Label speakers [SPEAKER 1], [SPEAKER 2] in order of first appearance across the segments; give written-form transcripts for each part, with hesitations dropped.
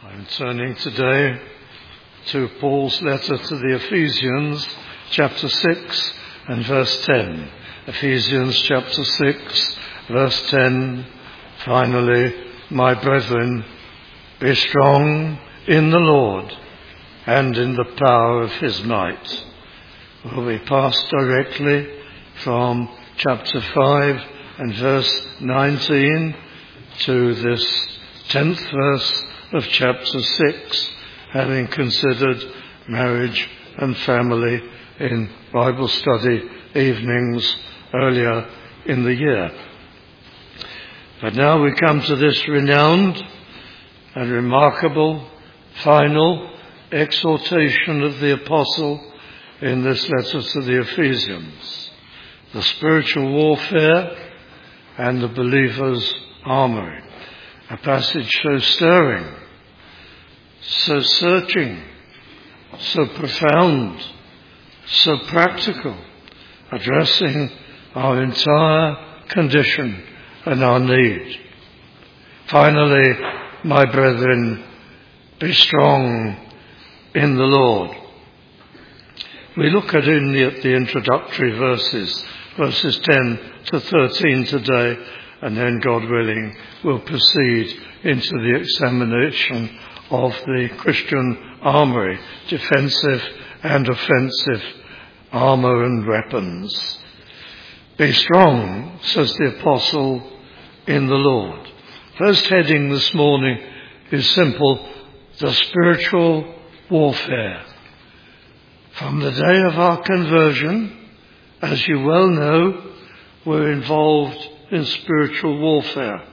[SPEAKER 1] I'm turning today to Paul's letter to the Ephesians, chapter 6 and verse 10. Ephesians chapter 6, verse 10. Finally, my brethren, be strong in the Lord and in the power of his might. Well, we pass directly from chapter 5 and verse 19 to this 10th verse of chapter 6, having considered marriage and family in Bible study evenings earlier in the year. But now we come to this renowned and remarkable final exhortation of the apostle in this letter to the Ephesians, the spiritual warfare and the believer's armoury. A passage so stirring, so searching, so profound, so practical, addressing our entire condition and our need. Finally, my brethren, be strong in the Lord. We look at the introductory verses 10 to 13 today, and then, God willing, we'll proceed into the examination of the Christian armoury, defensive and offensive armour and weapons. Be strong, says the apostle, in the Lord. First heading this morning is simple: the spiritual warfare. From the day of our conversion, as you well know, we're involved in spiritual warfare.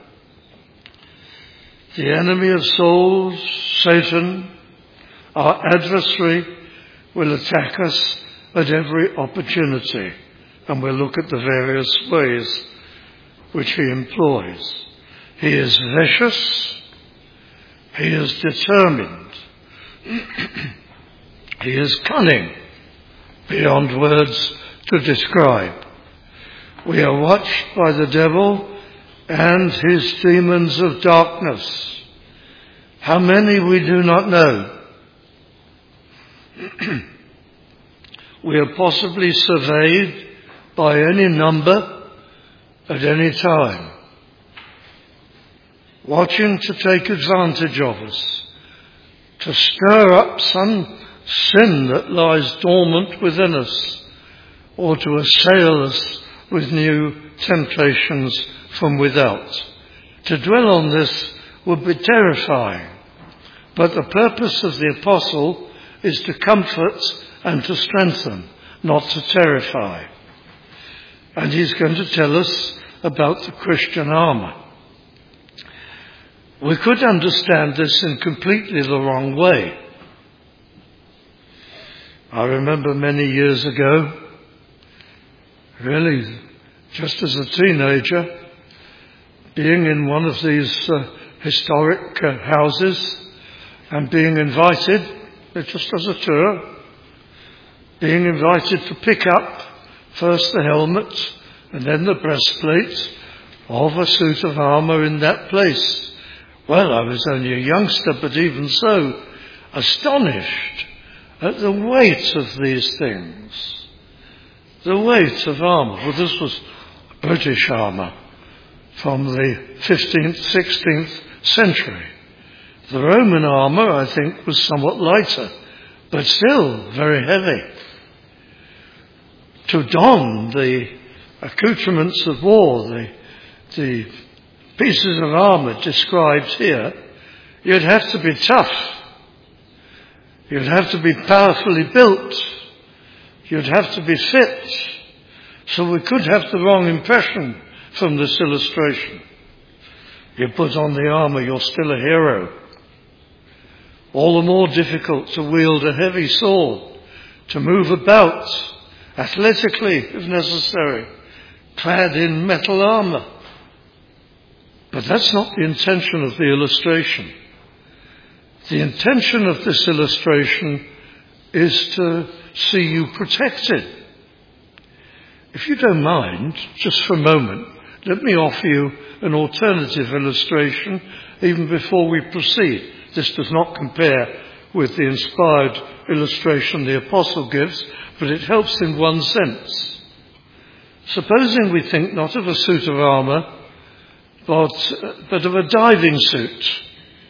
[SPEAKER 1] The enemy of souls, Satan, our adversary, will attack us at every opportunity, and we'll look at the various ways which he employs. He is vicious, he is determined, he is cunning, beyond words to describe. We are watched by the devil and his demons of darkness. How many we do not know. We are possibly surveyed by any number at any time, watching to take advantage of us, to stir up some sin that lies dormant within us, or to assail us with new temptations from without. To dwell on this would be terrifying, but the purpose of the apostle is to comfort and to strengthen, not to terrify. And he's going to tell us about the Christian armour. We could understand this in completely the wrong way. I remember many years ago, really just as a teenager, being in one of these historic houses and being invited, just as a tour, being invited to pick up first the helmet and then the breastplate of a suit of armour in that place. Well, I was only a youngster, but even so, astonished at the weight of these things. The weight of armour. Well, this was British armour from the 15th, 16th century. The Roman armour, I think, was somewhat lighter, but still very heavy. To don the accoutrements of war, the pieces of armour described here, you'd have to be tough. You'd have to be powerfully built. You'd have to be fit. So we could have the wrong impression from this illustration. You put on the armour, you're still a hero. All the more difficult to wield a heavy sword, to move about athletically if necessary, clad in metal armour. But that's not the intention of the illustration. The intention of this illustration is to see you protected. If you don't mind, just for a moment, let me offer you an alternative illustration even before we proceed. This does not compare with the inspired illustration the apostle gives, but it helps in one sense. Supposing we think not of a suit of armour, but of a diving suit,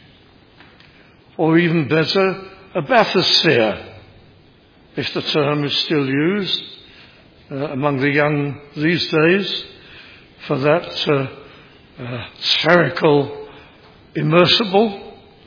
[SPEAKER 1] or even better, a bathysphere, if the term is still used among the young these days, for that spherical immersible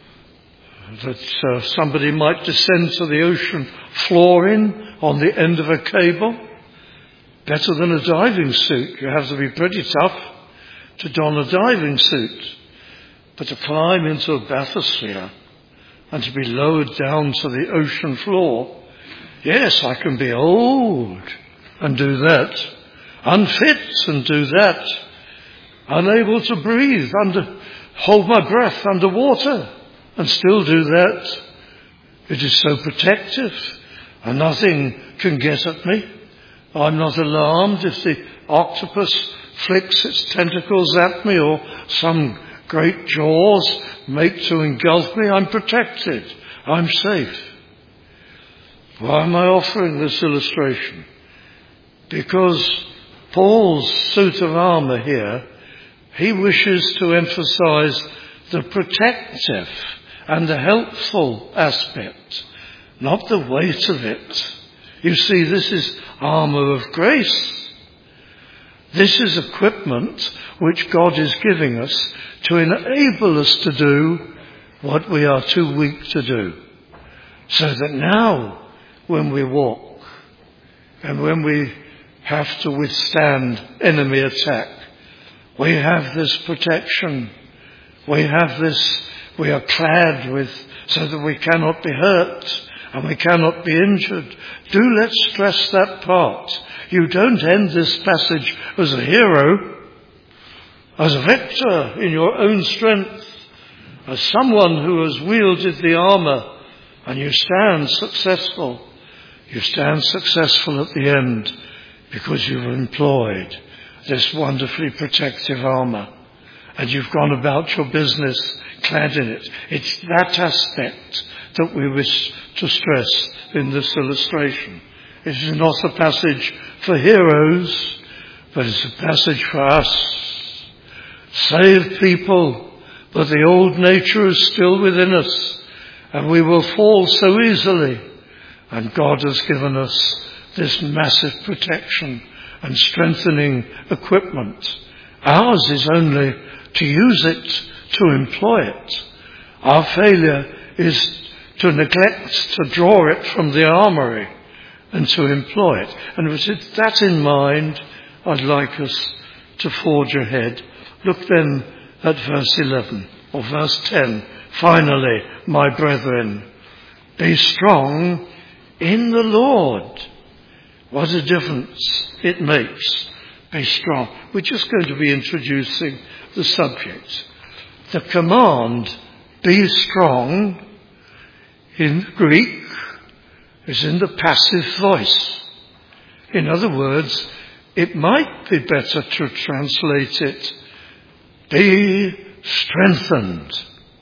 [SPEAKER 1] that somebody might descend to the ocean floor in on the end of a cable. Better than a diving suit. You have to be pretty tough to don a diving suit. But to climb into a bathysphere and to be lowered down to the ocean floor, yes, I can be old and do that, unfit and do that, unable to breathe, hold my breath underwater and still do that. It is so protective and nothing can get at me. I'm not alarmed if the octopus flicks its tentacles at me or some great jaws make to engulf me. I'm protected. I'm safe. Why am I offering this illustration? Because Paul's suit of armour here, he wishes to emphasize the protective and the helpful aspect, not the weight of it. You see, this is armour of grace. This is equipment which God is giving us to enable us to do what we are too weak to do. So that now, when we walk and when we have to withstand enemy attack, we have this protection. We are clad with, so that we cannot be hurt and we cannot be injured. Do let's stress that part. You don't end this passage as a hero, as a victor in your own strength, as someone who has wielded the armour, and you stand successful. You stand successful at the end because you've employed this wonderfully protective armour and you've gone about your business clad in it. It's that aspect that we wish to stress in this illustration. It is not a passage for heroes, but it's a passage for us. Saved people, but the old nature is still within us, and we will fall so easily. And God has given us this massive protection and strengthening equipment. Ours is only to use it, to employ it. Our failure is to neglect to draw it from the armoury and to employ it. And with that in mind, I'd like us to forge ahead. Look then at verse 11 or verse 10. Finally, my brethren, be strong in the Lord. What a difference it makes. Be strong. We're just going to be introducing the subject. The command, be strong, in Greek, is in the passive voice. In other words, it might be better to translate it, be strengthened,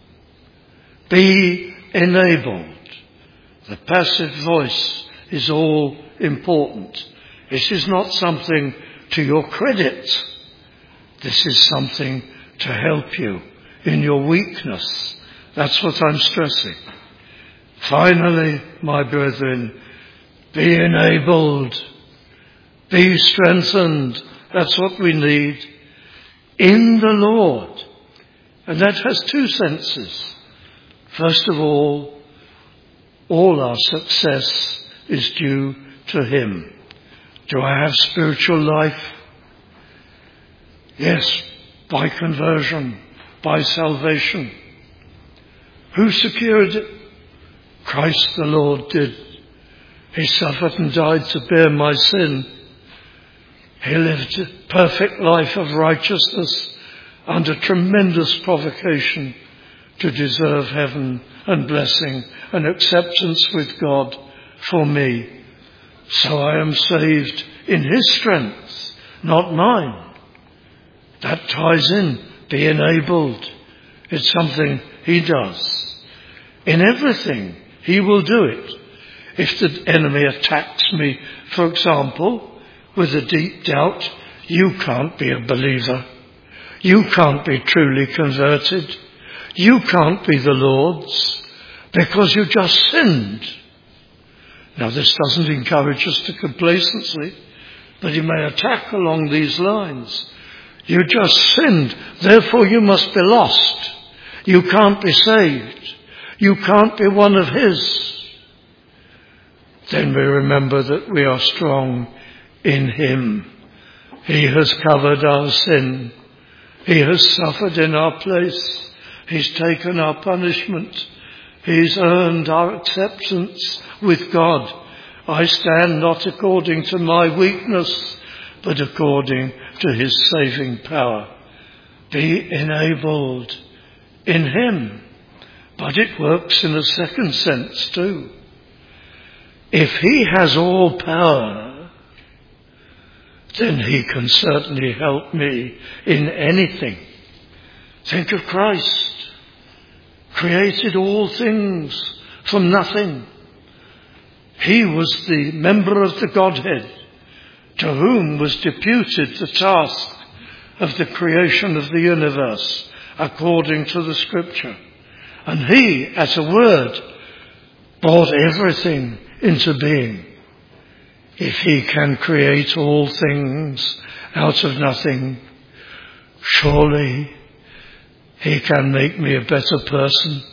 [SPEAKER 1] be enabled. The passive voice is all important. This is not something to your credit. This is something to help you in your weakness. That's what I'm stressing. Finally, my brethren, be enabled, be strengthened. That's what we need in the Lord. And that has two senses. First of all our success is due to Him. Do I have spiritual life? Yes, by conversion, by salvation. Who secured it? Christ the Lord did. He suffered and died to bear my sin. He lived a perfect life of righteousness under tremendous provocation to deserve heaven and blessing and acceptance with God for me. So I am saved in His strength, not mine. That ties in, be enabled. It's something He does. In everything, he will do it. If the enemy attacks me, for example, with a deep doubt, you can't be a believer. You can't be truly converted. You can't be the Lord's because you just sinned. Now, this doesn't encourage us to complacency, but he may attack along these lines. You just sinned, therefore you must be lost. You can't be saved. You can't be one of his. Then we remember that we are strong in him. He has covered our sin. He has suffered in our place. He's taken our punishment. He's earned our acceptance with God. I stand not according to my weakness, but according to his saving power. Be enabled in him. But it works in a second sense too. If he has all power, then he can certainly help me in anything. Think of Christ. Created all things from nothing. He was the member of the Godhead to whom was deputed the task of the creation of the universe according to the Scripture. And he, at a word, brought everything into being. If he can create all things out of nothing, surely he can make me a better person.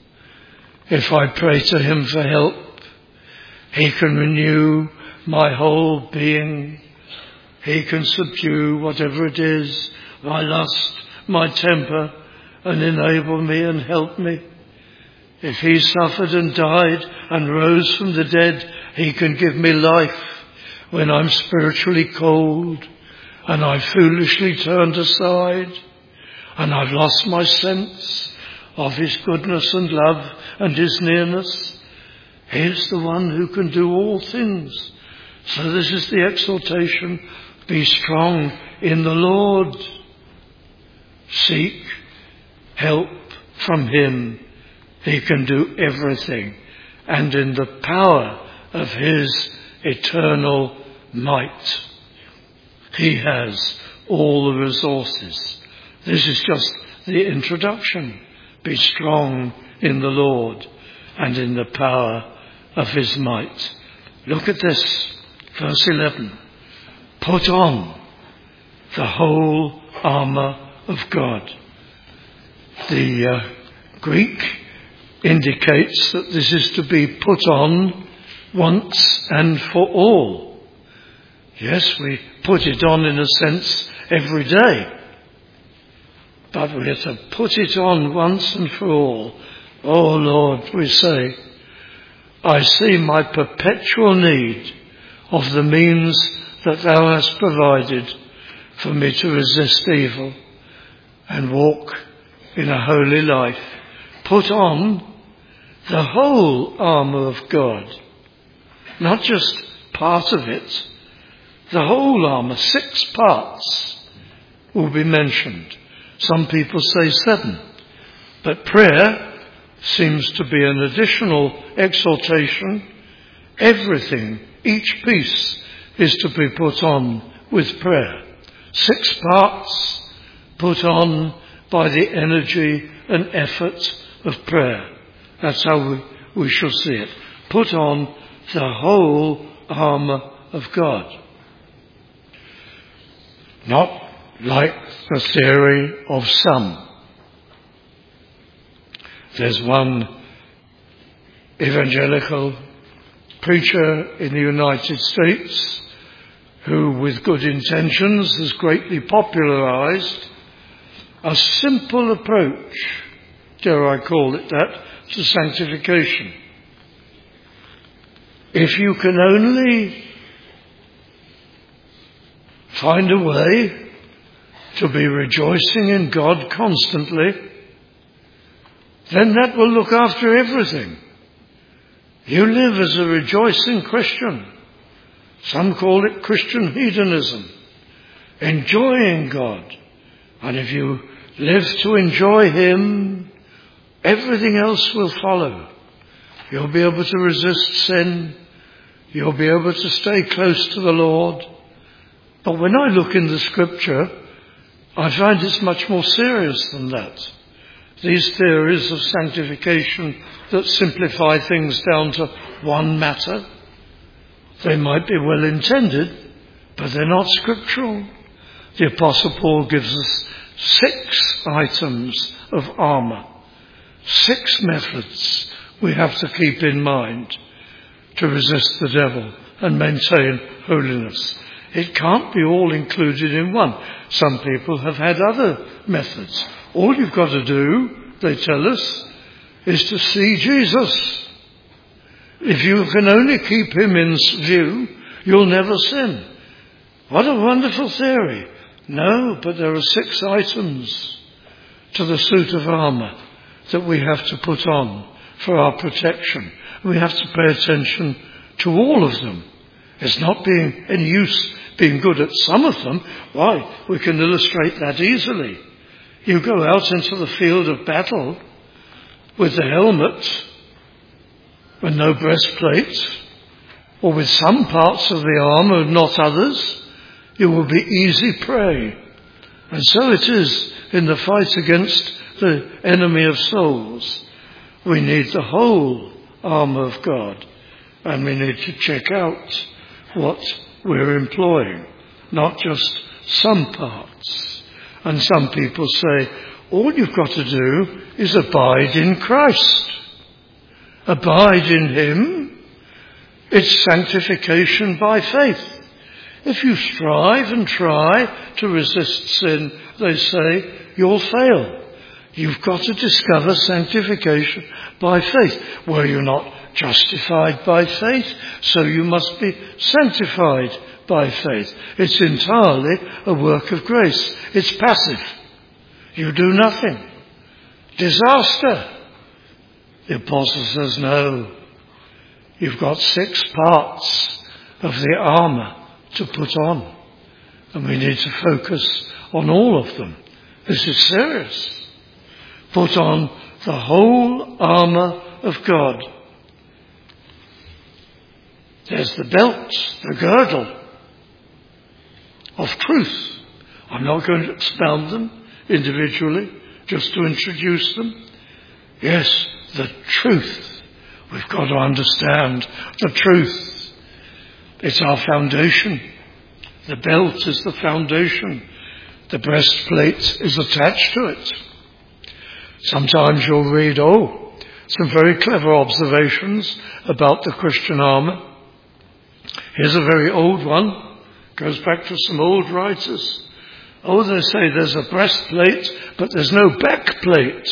[SPEAKER 1] If I pray to him for help, he can renew my whole being. He can subdue whatever it is, my lust, my temper, and enable me and help me. If he suffered and died and rose from the dead, he can give me life when I'm spiritually cold and I foolishly turned aside and I've lost my sense of his goodness and love and his nearness. He's the one who can do all things. So this is the exhortation. Be strong in the Lord. Seek help from him. He can do everything. And in the power of his eternal might, he has all the resources. This is just the introduction. Be strong in the Lord and in the power of his might. Look at this, verse 11. Put on the whole armour of God. The Greek indicates that this is to be put on once and for all. Yes, we put it on in a sense every day, but we have to put it on once and for all. Oh Lord, we say, I see my perpetual need of the means that thou hast provided for me to resist evil and walk in a holy life. Put on the whole armour of God, not just part of it. The whole armour, 6 parts will be mentioned. Some people say 7, but prayer seems to be an additional exhortation. Everything, each piece, is to be put on with prayer. 6 parts put on by the energy and effort of prayer. That's how we shall see it. Put on the whole armour of God. Not like the theory of some. There's one evangelical preacher in the United States who, with good intentions, has greatly popularized a simple approach, dare I call it that, to sanctification. If you can only find a way to be rejoicing in God constantly, then that will look after everything. You live as a rejoicing Christian. Some call it Christian hedonism, enjoying God. And if you live to enjoy him, everything else will follow. You'll be able to resist sin. You'll be able to stay close to the Lord. But when I look in the Scripture, I find it's much more serious than that. These theories of sanctification that simplify things down to one matter, they might be well intended, but they're not scriptural. The Apostle Paul gives us 6 items of armour, 6 methods we have to keep in mind to resist the devil and maintain holiness. It can't be all included in one. Some people have had other methods. All you've got to do, they tell us, is to see Jesus. If you can only keep him in view, you'll never sin. What a wonderful theory. No, but there are 6 items to the suit of armour that we have to put on for our protection. We have to pay attention to all of them. It's not being any use being good at some of them. Why? We can illustrate that easily. You go out into the field of battle with the helmet, with no breastplate, or with some parts of the armour and not others, you will be easy prey. And so it is in the fight against the enemy of souls. We need the whole armour of God, and we need to check out what we're employing, not just some parts. And some people say, all you've got to do is abide in Christ. Abide in him. It's sanctification by faith. If you strive and try to resist sin, they say, you'll fail. You've got to discover sanctification by faith. Well, you're not justified by faith, so you must be sanctified by faith. It's entirely a work of grace. It's passive. You do nothing. Disaster. The apostle says, no. You've got 6 parts of the armour to put on, and we need to focus on all of them. This is serious. Put on the whole armour of God. There's the belt, the girdle of truth. I'm not going to expound them individually, just to introduce them. Yes, the truth. We've got to understand the truth. It's our foundation. The belt is the foundation. The breastplate is attached to it. Sometimes you'll read, some very clever observations about the Christian armour. Here's a very old one. Goes back to some old writers. They say there's a breastplate, but there's no backplate.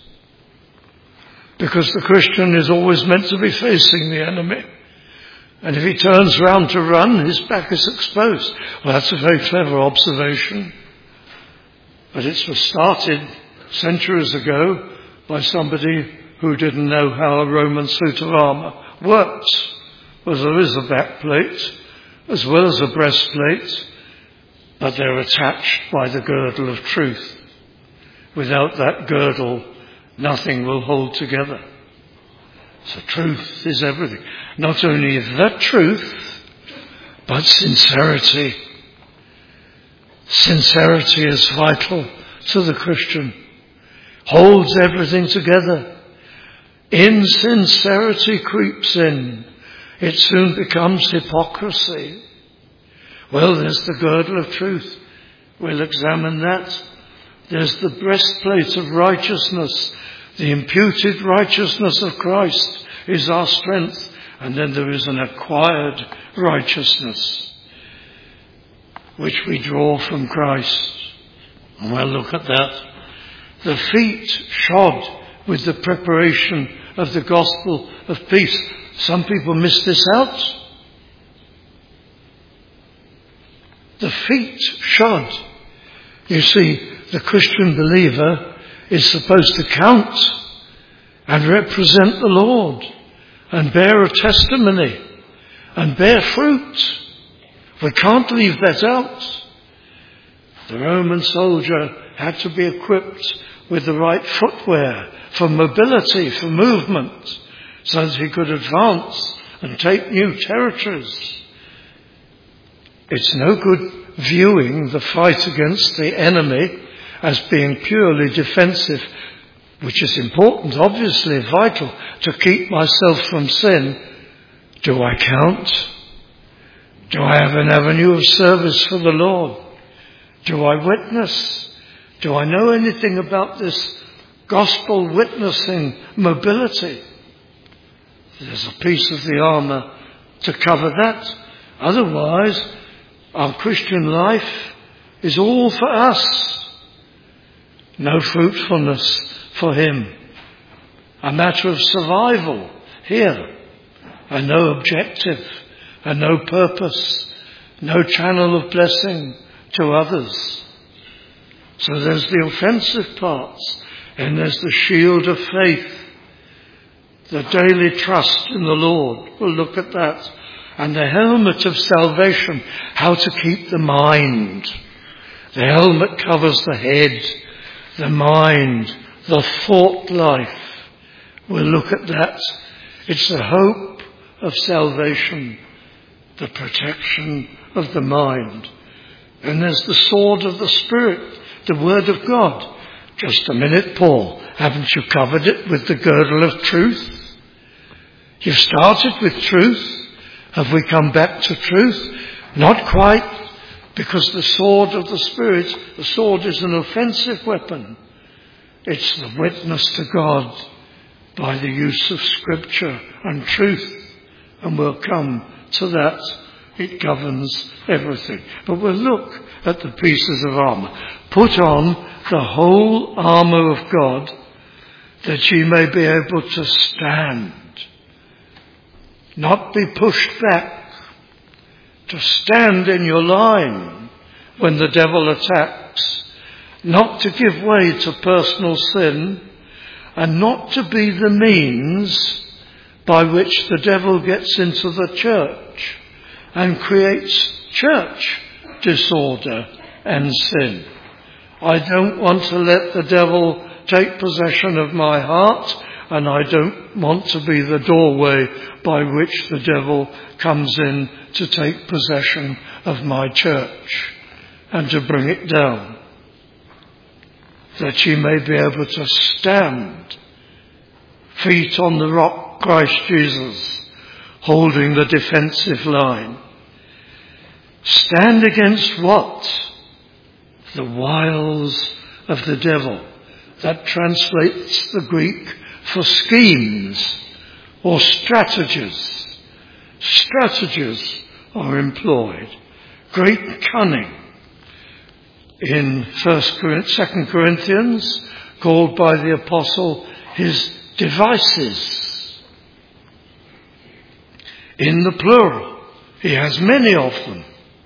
[SPEAKER 1] Because the Christian is always meant to be facing the enemy. And if he turns round to run, his back is exposed. Well, that's a very clever observation. But it was started centuries ago by somebody who didn't know how a Roman suit of armour worked. Well, there is a backplate as well as a breastplate, but they're attached by the girdle of truth. Without that girdle, nothing will hold together. So truth is everything. Not only the truth, but sincerity. Sincerity is vital to the Christian. Holds everything together. Insincerity creeps in. It soon becomes hypocrisy. Well, there's the girdle of truth. We'll examine that. There's the breastplate of righteousness. The imputed righteousness of Christ is our strength. And then there is an acquired righteousness, which we draw from Christ. And we'll look at that. The feet shod with the preparation of the gospel of peace. Some people miss this out. The feet shod. You see, the Christian believer is supposed to count and represent the Lord and bear a testimony and bear fruit. We can't leave that out. The Roman soldier had to be equipped with the right footwear for mobility, for movement, so that he could advance and take new territories. It's no good viewing the fight against the enemy as being purely defensive, which is important, obviously vital, to keep myself from sin. Do I count? Do I have an avenue of service for the Lord? Do I witness? Do I know anything about this gospel witnessing mobility? There's a piece of the armour to cover that. Otherwise, our Christian life is all for us. No fruitfulness for him. A matter of survival here. And no objective. And no purpose. No channel of blessing to others. So there's the offensive parts. And there's the shield of faith. The daily trust in the Lord. We'll look at that. And the helmet of salvation. How to keep the mind. The helmet covers the head, the mind, the thought life. We'll look at that. It's the hope of salvation. The protection of the mind. And there's the sword of the Spirit. The Word of God. Just a minute, Paul. Haven't you covered it with the girdle of truth? You've started with truth. Have we come back to truth? Not quite, because the sword of the Spirit, the sword is an offensive weapon. It's the witness to God by the use of Scripture and truth. And we'll come to that. It governs everything. But we'll look at the pieces of armour. Put on the whole armour of God, that ye may be able to stand. Not be pushed back. To stand in your line when the devil attacks. Not to give way to personal sin. And not to be the means by which the devil gets into the church and creates church disorder and sin. I don't want to let the devil take possession of my heart, and I don't want to be the doorway by which the devil comes in to take possession of my church and to bring it down. That ye may be able to stand, feet on the rock, Christ Jesus, holding the defensive line. Stand against what? The wiles of the devil. That translates the Greek for schemes or strategies. Strategies are employed. Great cunning. In 2 Corinthians, called by the apostle his devices. In the plural, he has many of them.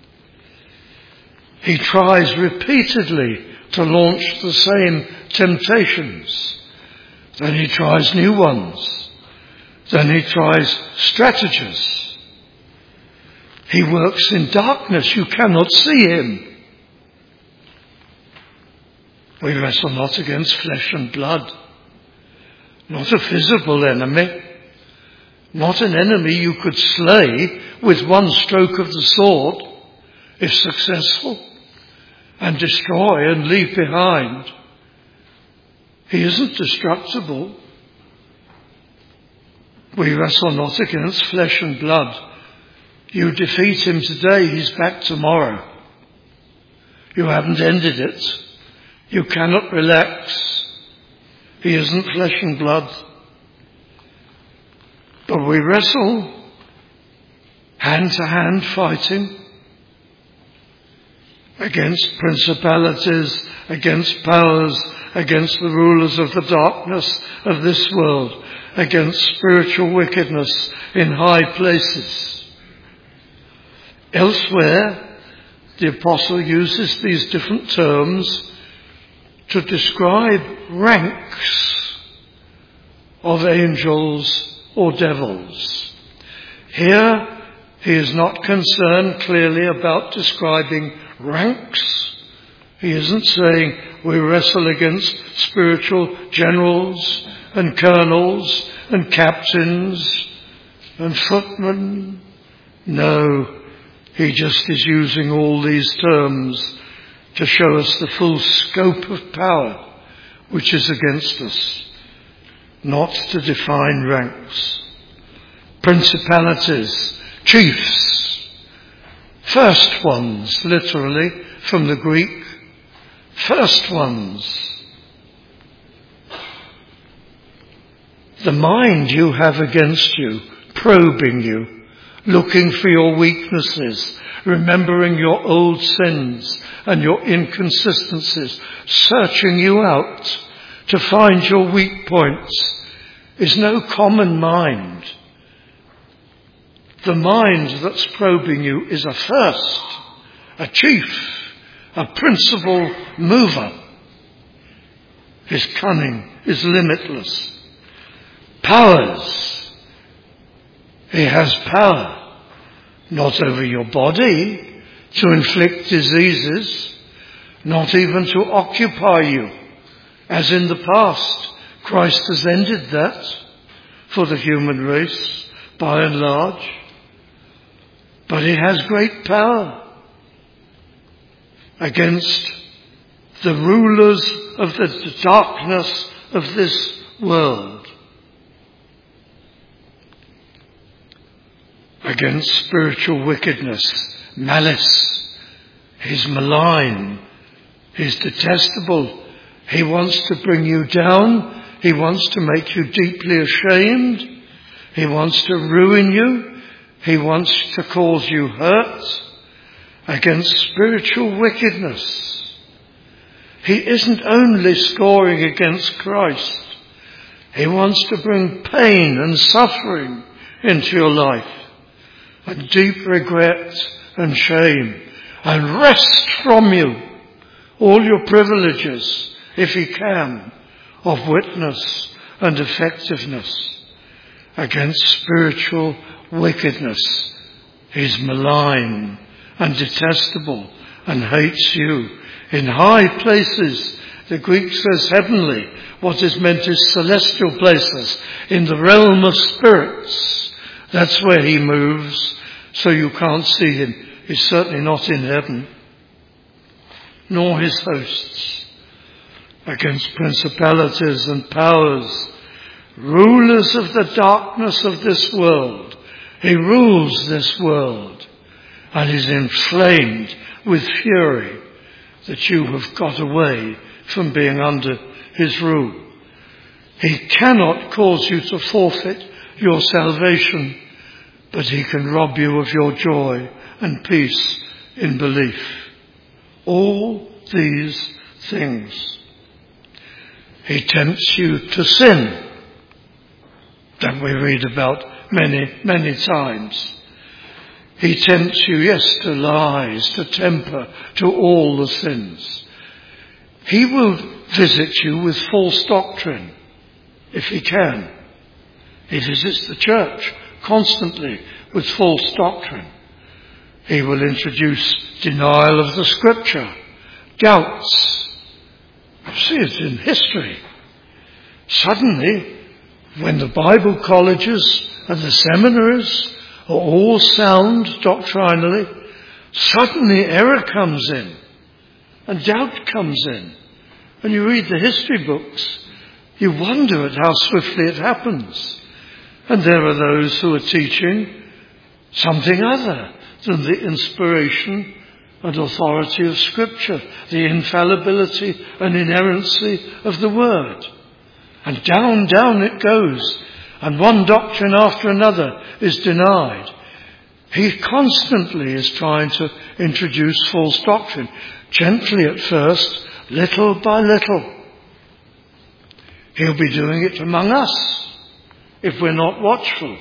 [SPEAKER 1] He tries repeatedly to launch the same temptations. Then he tries new ones. Then he tries strategies. He works in darkness. You cannot see him. We wrestle not against flesh and blood. Not a visible enemy. Not an enemy you could slay with one stroke of the sword, if successful, and destroy and leave behind. He isn't destructible. We wrestle not against flesh and blood. You defeat him today, he's back tomorrow. You haven't ended it. You cannot relax. He isn't flesh and blood. But we wrestle hand-to-hand fighting against principalities, against powers, against the rulers of the darkness of this world, against spiritual wickedness in high places. Elsewhere, the apostle uses these different terms to describe ranks of angels or devils. Here, he is not concerned clearly about describing ranks, He isn't saying we wrestle against spiritual generals and colonels and captains and footmen. No, he just is using all these terms to show us the full scope of power which is against us, not to define ranks. Principalities, chiefs, first ones, literally, from the Greek, first ones. The mind you have against you, probing you, looking for your weaknesses, remembering your old sins and your inconsistencies, searching you out to find your weak points, is no common mind. The mind that's probing you is a first, a chief, a principal mover. His cunning is limitless. Powers. He has power, not over your body to inflict diseases, not even to occupy you, as in the past. Christ has ended that for the human race, by and large. But he has great power against the rulers of the darkness of this world, against spiritual wickedness, malice. He's malign. He's detestable. He wants to bring you down. He wants to make you deeply ashamed. He wants to ruin you. He wants to cause you hurt. Against spiritual wickedness. He isn't only scoring against Christ. He wants to bring pain and suffering into your life, and deep regret and shame, and wrest from you all your privileges, if he can, of witness and effectiveness. Against spiritual wickedness. He's malign and detestable and hates you. In high places, the Greek says heavenly. What is meant is celestial places, in the realm of spirits. That's where he moves, so you can't see him. He's certainly not in heaven, nor his hosts. Against principalities and powers, rulers of the darkness of this world. He rules this world and is inflamed with fury that you have got away from being under his rule. He cannot cause you to forfeit your salvation, but he can rob you of your joy and peace in belief. All these things. He tempts you to sin, that we read about many, many times. He tempts you, yes, to lies, to temper, to all the sins. He will visit you with false doctrine, if he can. He visits the church constantly with false doctrine. He will introduce denial of the scripture, doubts. You see it in history. Suddenly, when the Bible colleges and the seminaries are all sound doctrinally, suddenly error comes in and doubt comes in. And you read the history books, you wonder at how swiftly it happens. And there are those who are teaching something other than the inspiration and authority of Scripture, the infallibility and inerrancy of the Word. And down, down it goes. And one doctrine after another is denied. He constantly is trying to introduce false doctrine. Gently at first, little by little. He'll be doing it among us if we're not watchful.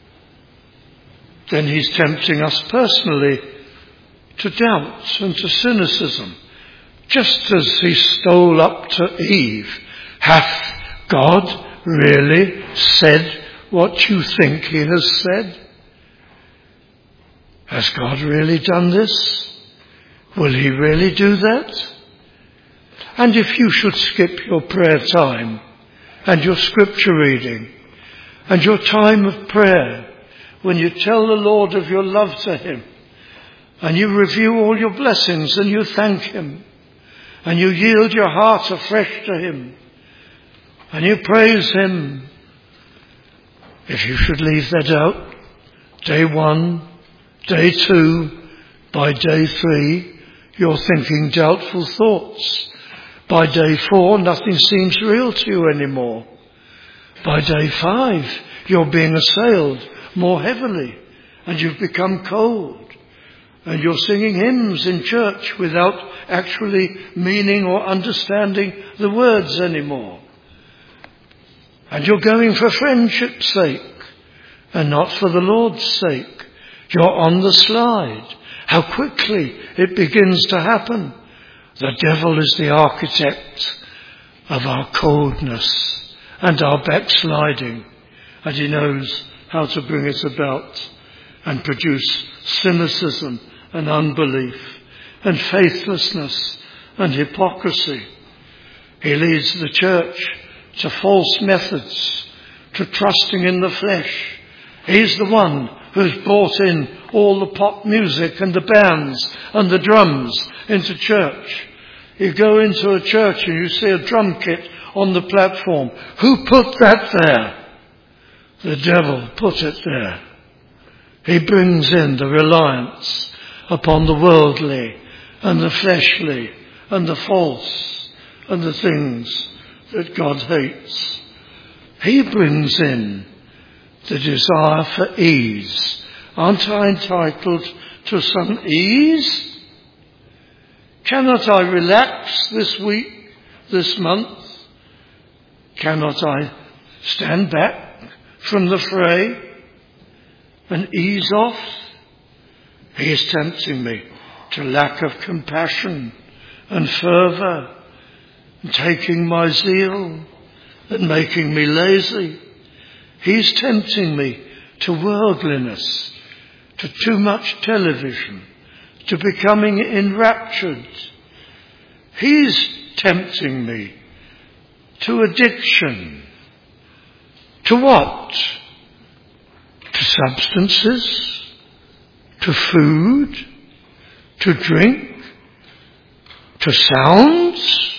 [SPEAKER 1] Then he's tempting us personally to doubt and to cynicism. Just as he stole up to Eve. Hath God really said what you think he has said? Has God really done this? Will he really do that? And if you should skip your prayer time and your scripture reading and your time of prayer, when you tell the Lord of your love to him, and you review all your blessings and you thank him, and you yield your heart afresh to him, and you praise him, if you should leave that out, day 1, day 2, by day 3, you're thinking doubtful thoughts. By day 4, nothing seems real to you anymore. By day 5, you're being assailed more heavily, and you've become cold. And you're singing hymns in church without actually meaning or understanding the words anymore. And you're going for friendship's sake and not for the Lord's sake. You're on the slide. How quickly it begins to happen. The devil is the architect of our coldness and our backsliding, and he knows how to bring it about and produce cynicism and unbelief and faithlessness and hypocrisy. He leads the church to false methods, to trusting in the flesh. He's the one who's brought in all the pop music and the bands and the drums into church. You go into a church and you see a drum kit on the platform. Who put that there? The devil put it there. He brings in the reliance upon the worldly and the fleshly and the false and the things that God hates. He brings in the desire for ease. Aren't I entitled to some ease? Cannot I relax this week, this month? Cannot I stand back from the fray and ease off? He is tempting me to lack of compassion and fervour, and taking my zeal and making me lazy. He's tempting me to worldliness, to too much television, to becoming enraptured. He's tempting me to addiction. To what? To substances, to food, to drink, to sounds,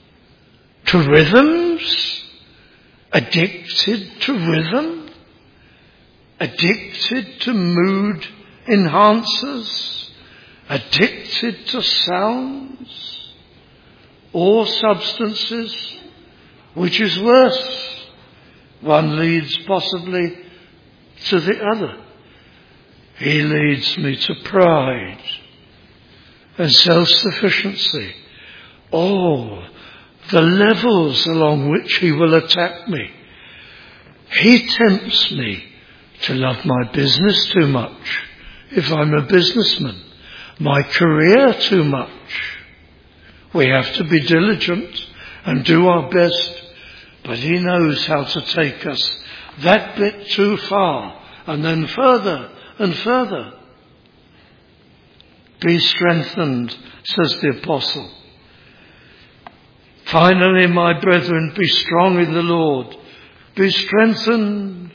[SPEAKER 1] to rhythms, addicted to rhythm, addicted to mood enhancers, addicted to sounds, or substances, which is worse. One leads possibly to the other. He leads me to pride and self-sufficiency. Oh, the levels along which he will attack me. He tempts me to love my business too much, if I'm a businessman, my career too much. We have to be diligent and do our best, but he knows how to take us that bit too far, and then further and further. Be strengthened, says the apostle. Finally, my brethren, be strong in the Lord. Be strengthened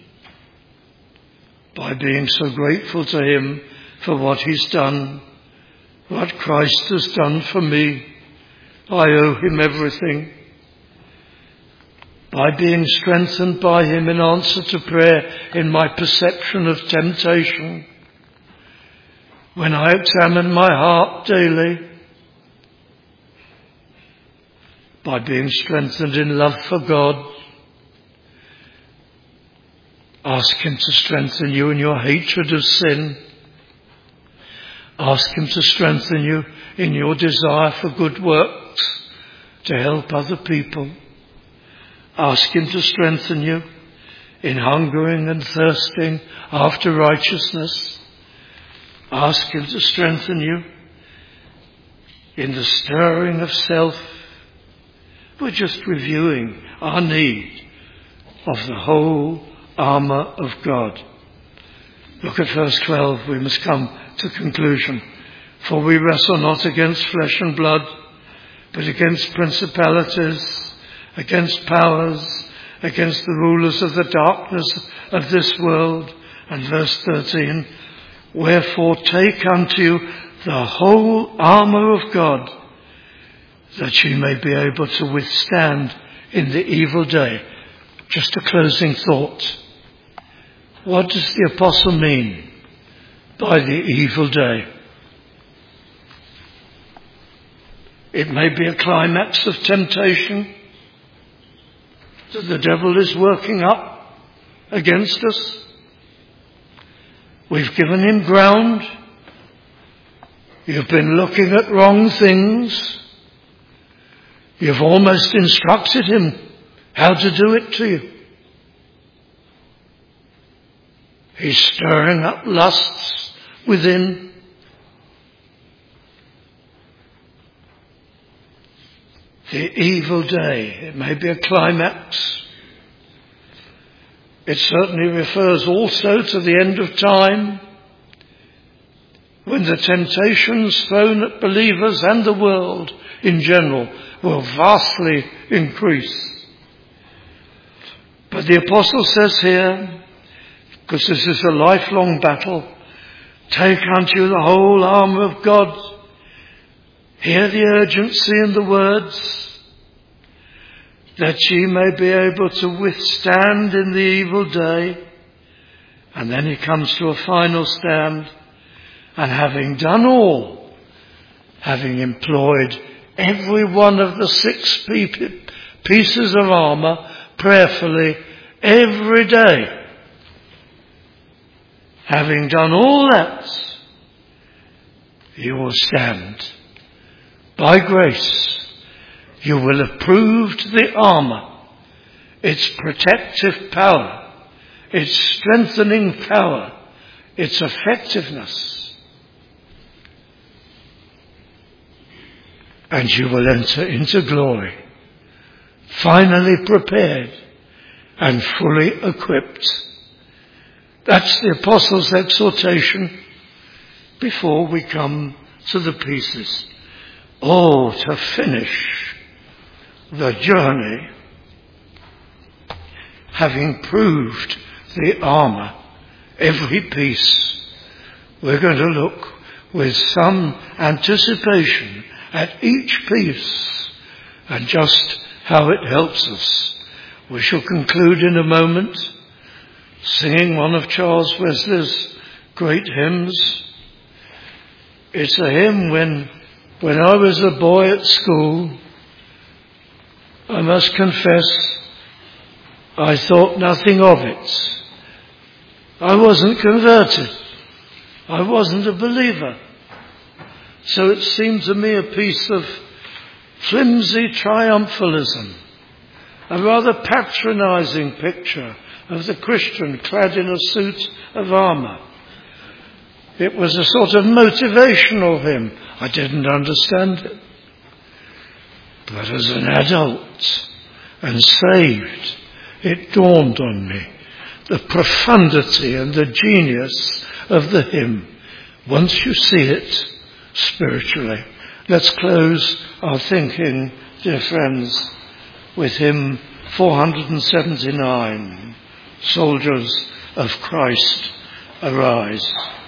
[SPEAKER 1] by being so grateful to him for what he's done, what Christ has done for me. I owe him everything. By being strengthened by him in answer to prayer in my perception of temptation, when I examine my heart daily, by being strengthened in love for God. Ask him to strengthen you in your hatred of sin. Ask him to strengthen you in your desire for good works, to help other people. Ask him to strengthen you in hungering and thirsting after righteousness. Ask him to strengthen you in the stirring of self. We're just reviewing our need of the whole armour of God. Look at verse 12. We must come to conclusion. For we wrestle not against flesh and blood, but against principalities, against powers, against the rulers of the darkness of this world. And verse 13, wherefore take unto you the whole armour of God, that ye may be able to withstand in the evil day. Just a closing thought. What does the apostle mean by the evil day? It may be a climax of temptation that the devil is working up against us. We've given him ground. You've been looking at wrong things. You've almost instructed him how to do it to you. He's stirring up lusts within. The evil day, it may be a climax. It certainly refers also to the end of time, when the temptations thrown at believers and the world in general will vastly increase. But the apostle says here, because this is a lifelong battle, take unto you the whole armour of God. Hear the urgency in the words, that ye may be able to withstand in the evil day. And then he comes to a final stand. And having done all, having employed every one of the 6 pieces of armour prayerfully every day, having done all that, you will stand. By grace, you will have proved the armour, its protective power, its strengthening power, its effectiveness. And you will enter into glory, finally prepared and fully equipped. That's the apostle's exhortation before we come to the pieces. Oh, to finish the journey, having proved the armour, every piece. We're going to look with some anticipation at each piece and just how it helps us. We shall conclude in a moment singing one of Charles Wesley's great hymns. It's a hymn when I was a boy at school, I must confess, I thought nothing of it. I wasn't converted. I wasn't a believer. So it seemed to me a piece of flimsy triumphalism, a rather patronizing picture of the Christian clad in a suit of armour. It was a sort of motivational hymn. I didn't understand it. But as an adult and saved, it dawned on me the profundity and the genius of the hymn once you see it spiritually. Let's close our thinking, dear friends, with hymn 479, Soldiers of Christ, Arise.